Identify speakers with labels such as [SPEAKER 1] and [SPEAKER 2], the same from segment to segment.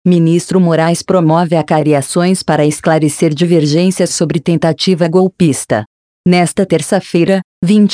[SPEAKER 1] Ministro Moraes promove acariações para esclarecer divergências sobre tentativa golpista. Nesta terça-feira,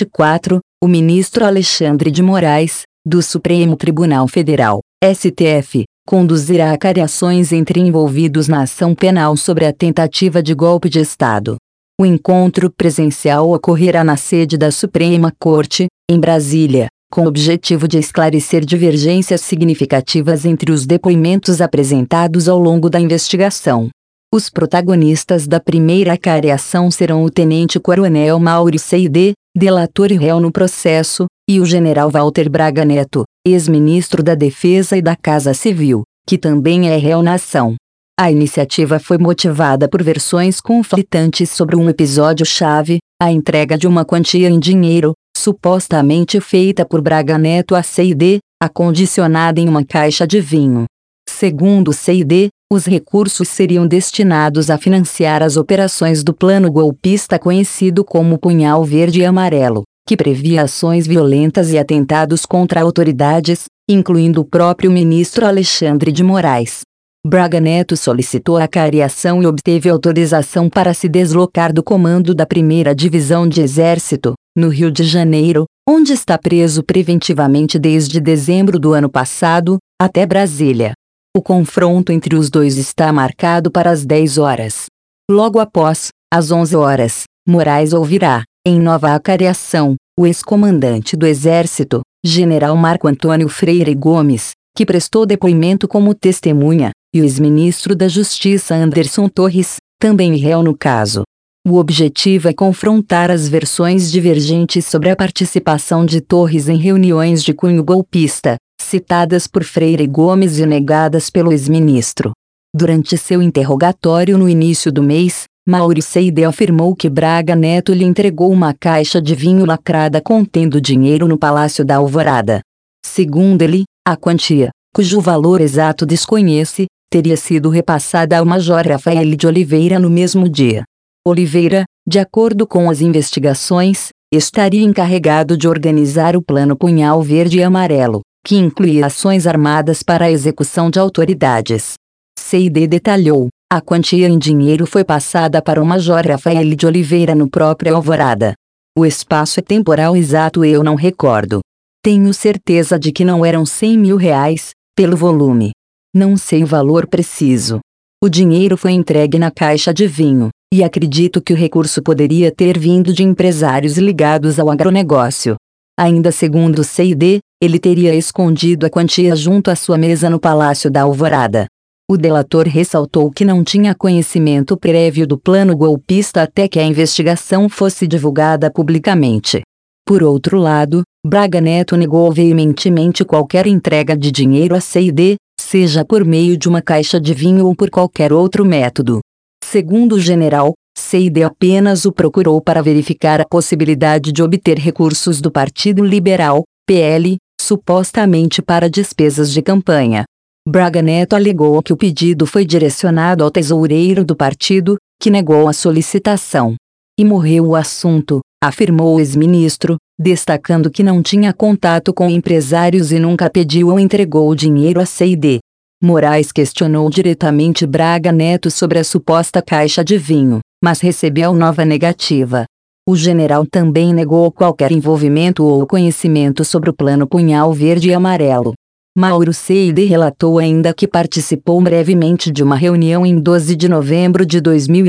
[SPEAKER 1] 24, o ministro Alexandre de Moraes, do Supremo Tribunal Federal, STF, conduzirá acariações entre envolvidos na ação penal sobre a tentativa de golpe de Estado. O encontro presencial ocorrerá na sede da Suprema Corte, em Brasília, com o objetivo de esclarecer divergências significativas entre os depoimentos apresentados ao longo da investigação. Os protagonistas da primeira acariação serão o tenente-coronel Mauro Seide, delator e réu no processo, e o general Walter Braga Neto, ex-ministro da Defesa e da Casa Civil, que também é réu na ação. A iniciativa foi motivada por versões conflitantes sobre um episódio-chave, a entrega de uma quantia em dinheiro, supostamente feita por Braga Neto a Seide, acondicionada em uma caixa de vinho. Segundo Seide, os recursos seriam destinados a financiar as operações do plano golpista conhecido como Punhal Verde e Amarelo, que previa ações violentas e atentados contra autoridades, incluindo o próprio ministro Alexandre de Moraes. Braga Neto solicitou a acariação e obteve autorização para se deslocar do comando da 1ª Divisão de Exército, no Rio de Janeiro, onde está preso preventivamente desde dezembro do ano passado, até Brasília. O confronto entre os dois está marcado para as 10 horas. Logo após, às 11 horas, Moraes ouvirá, em nova acariação, o ex-comandante do Exército, General Marco Antônio Freire Gomes, que prestou depoimento como testemunha, e o ex-ministro da Justiça Anderson Torres, também réu no caso. O objetivo é confrontar as versões divergentes sobre a participação de Torres em reuniões de cunho golpista, citadas por Freire Gomes e negadas pelo ex-ministro. Durante seu interrogatório no início do mês, Mauro Seide afirmou que Braga Neto lhe entregou uma caixa de vinho lacrada contendo dinheiro no Palácio da Alvorada. Segundo ele, a quantia, cujo valor exato desconhece, teria sido repassada ao Major Rafael de Oliveira no mesmo dia. Oliveira, de acordo com as investigações, estaria encarregado de organizar o Plano Punhal Verde e Amarelo, que incluía ações armadas para a execução de autoridades. Seide detalhou, a quantia em dinheiro foi passada para o Major Rafael de Oliveira no próprio Alvorada. O espaço temporal exato eu não recordo. Tenho certeza de que não eram R$100 mil, pelo volume. Não sei o valor preciso. O dinheiro foi entregue na caixa de vinho, e acredito que o recurso poderia ter vindo de empresários ligados ao agronegócio. Ainda segundo Seide, ele teria escondido a quantia junto à sua mesa no Palácio da Alvorada. O delator ressaltou que não tinha conhecimento prévio do plano golpista até que a investigação fosse divulgada publicamente. Por outro lado, Braga Neto negou veementemente qualquer entrega de dinheiro a Seide, seja por meio de uma caixa de vinho ou por qualquer outro método. Segundo o general, Seide apenas o procurou para verificar a possibilidade de obter recursos do Partido Liberal, PL, supostamente para despesas de campanha. Braga Neto alegou que o pedido foi direcionado ao tesoureiro do partido, que negou a solicitação. E morreu o assunto, afirmou o ex-ministro, destacando que não tinha contato com empresários e nunca pediu ou entregou o dinheiro a Seide. Moraes questionou diretamente Braga Neto sobre a suposta caixa de vinho, mas recebeu nova negativa. O general também negou qualquer envolvimento ou conhecimento sobre o Plano Punhal Verde e Amarelo. Mauro Seide relatou ainda que participou brevemente de uma reunião em 12 de novembro de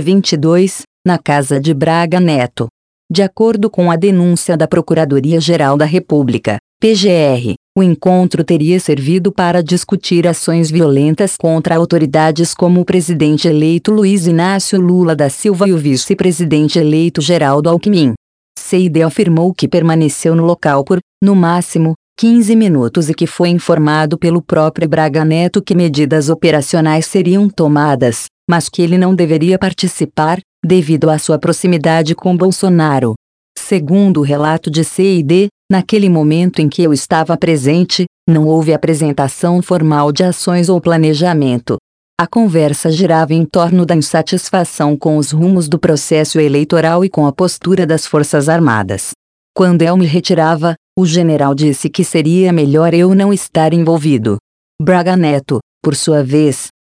[SPEAKER 1] 2022, na casa de Braga Neto. De acordo com a denúncia da Procuradoria-Geral da República, PGR, o encontro teria servido para discutir ações violentas contra autoridades como o presidente eleito Luiz Inácio Lula da Silva e o vice-presidente eleito Geraldo Alckmin. Seide afirmou que permaneceu no local por, no máximo, 15 minutos e que foi informado pelo próprio Braga Neto que medidas operacionais seriam tomadas, mas que ele não deveria participar, devido à sua proximidade com Bolsonaro. Segundo o relato de Seide, naquele momento em que eu estava presente, não houve apresentação formal de ações ou planejamento. A conversa girava em torno da insatisfação com os rumos do processo eleitoral e com a postura das Forças Armadas. Quando eu me retirava, o general disse que seria melhor eu não estar envolvido. Braga Neto, por sua vez,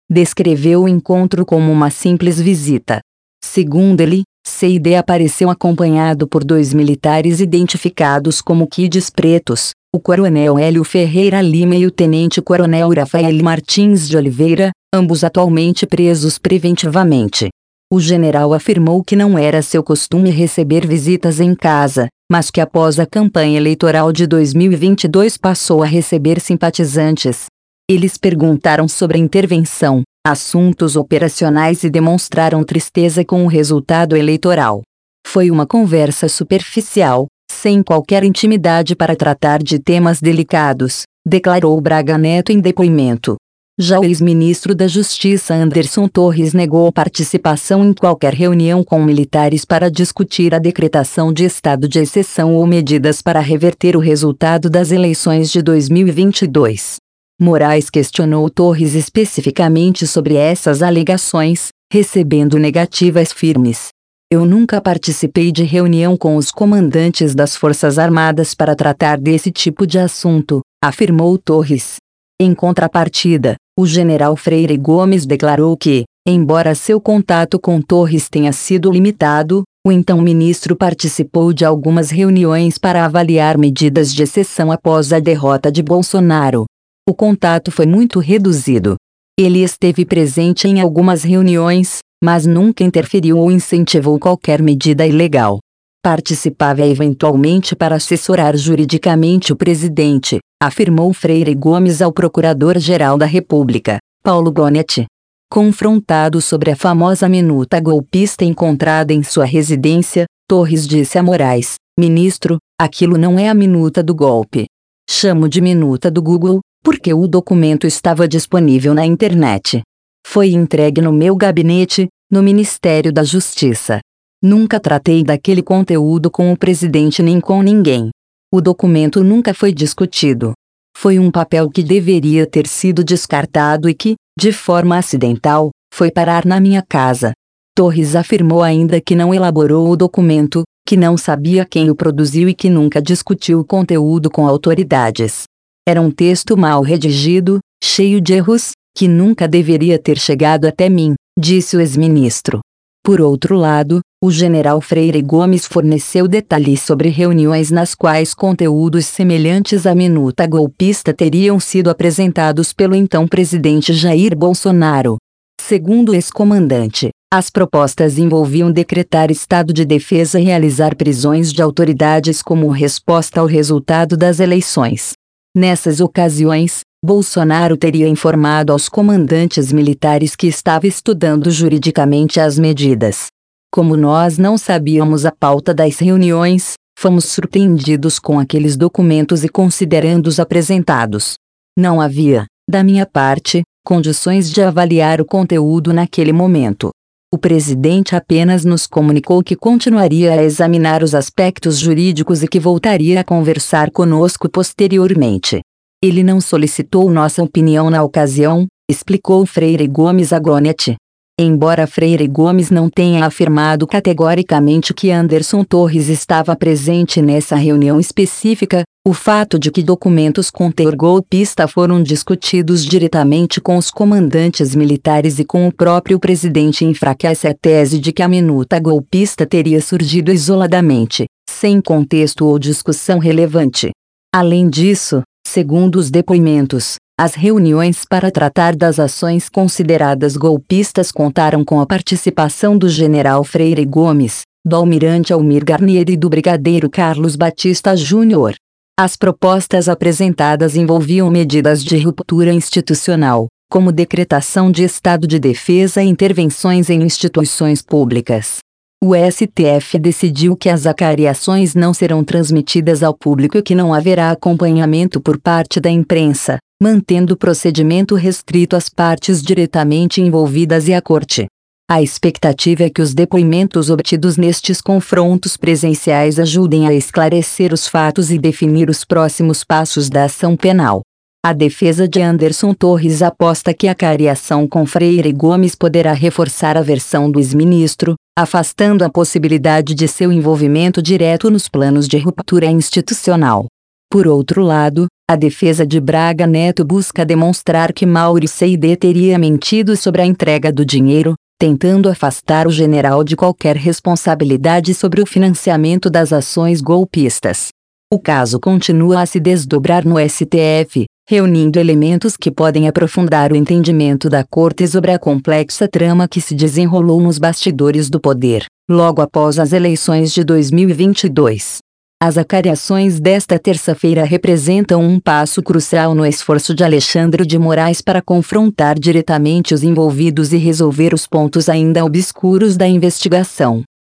[SPEAKER 1] descreveu o encontro como uma simples visita. Segundo ele, C.I.D. apareceu acompanhado por 2 militares identificados como kids pretos, o coronel Hélio Ferreira Lima e o tenente-coronel Rafael Martins de Oliveira, ambos atualmente presos preventivamente. O general afirmou que não era seu costume receber visitas em casa, mas que após a campanha eleitoral de 2022 passou a receber simpatizantes. Eles perguntaram sobre a intervenção, assuntos operacionais e demonstraram tristeza com o resultado eleitoral. Foi uma conversa superficial, sem qualquer intimidade para tratar de temas delicados, declarou Braga Neto em depoimento. Já o ex-ministro da Justiça Anderson Torres negou participação em qualquer reunião com militares para discutir a decretação de estado de exceção ou medidas para reverter o resultado das eleições de 2022. Moraes questionou Torres especificamente sobre essas alegações, recebendo negativas firmes. Eu nunca participei de reunião com os comandantes das Forças Armadas para tratar desse tipo de assunto, afirmou Torres. Em contrapartida, o general Freire Gomes declarou que, embora seu contato com Torres tenha sido limitado, o então ministro participou de algumas reuniões para avaliar medidas de exceção após a derrota de Bolsonaro. O contato foi muito reduzido. Ele esteve presente em algumas reuniões, mas nunca interferiu ou incentivou qualquer medida ilegal. Participava eventualmente para assessorar juridicamente o presidente, afirmou Freire Gomes ao Procurador-Geral da República, Paulo Gonetti. Confrontado sobre a famosa minuta golpista encontrada em sua residência, Torres disse a Moraes: "Ministro, aquilo não é a minuta do golpe. Chamo de minuta do Google, porque o documento estava disponível na internet. Foi entregue no meu gabinete, no Ministério da Justiça. Nunca tratei daquele conteúdo com o presidente nem com ninguém. O documento nunca foi discutido. Foi um papel que deveria ter sido descartado e que, de forma acidental, foi parar na minha casa." Torres afirmou ainda que não elaborou o documento, que não sabia quem o produziu e que nunca discutiu o conteúdo com autoridades. Era um texto mal redigido, cheio de erros, que nunca deveria ter chegado até mim, disse o ex-ministro. Por outro lado, o general Freire Gomes forneceu detalhes sobre reuniões nas quais conteúdos semelhantes à minuta golpista teriam sido apresentados pelo então presidente Jair Bolsonaro. Segundo o ex-comandante, as propostas envolviam decretar estado de defesa e realizar prisões de autoridades como resposta ao resultado das eleições. Nessas ocasiões, Bolsonaro teria informado aos comandantes militares que estava estudando juridicamente as medidas. Como nós não sabíamos a pauta das reuniões, fomos surpreendidos com aqueles documentos e considerando-os apresentados. Não havia, da minha parte, condições de avaliar o conteúdo naquele momento. O presidente apenas nos comunicou que continuaria a examinar os aspectos jurídicos e que voltaria a conversar conosco posteriormente. Ele não solicitou nossa opinião na ocasião, explicou Freire Gomes a Gonetti. Embora Freire Gomes não tenha afirmado categoricamente que Anderson Torres estava presente nessa reunião específica, o fato de que documentos com teor golpista foram discutidos diretamente com os comandantes militares e com o próprio presidente enfraquece a tese de que a minuta golpista teria surgido isoladamente, sem contexto ou discussão relevante. Além disso, segundo os depoimentos, as reuniões para tratar das ações consideradas golpistas contaram com a participação do general Freire Gomes, do almirante Almir Garnier e do brigadeiro Carlos Batista Júnior. As propostas apresentadas envolviam medidas de ruptura institucional, como decretação de estado de defesa e intervenções em instituições públicas. O STF decidiu que as acariações não serão transmitidas ao público e que não haverá acompanhamento por parte da imprensa, mantendo o procedimento restrito às partes diretamente envolvidas e à corte. A expectativa é que os depoimentos obtidos nestes confrontos presenciais ajudem a esclarecer os fatos e definir os próximos passos da ação penal. A defesa de Anderson Torres aposta que a acariação com Freire Gomes poderá reforçar a versão do ex-ministro, afastando a possibilidade de seu envolvimento direto nos planos de ruptura institucional. Por outro lado, A defesa de Braga Neto busca demonstrar que Mauro Cid teria mentido sobre a entrega do dinheiro, tentando afastar o general de qualquer responsabilidade sobre o financiamento das ações golpistas. O caso continua a se desdobrar no STF, reunindo elementos que podem aprofundar o entendimento da Corte sobre a complexa trama que se desenrolou nos bastidores do poder, logo após as eleições de 2022. As acariações desta terça-feira representam um passo crucial no esforço de Alexandre de Moraes para confrontar diretamente os envolvidos e resolver os pontos ainda obscuros da investigação.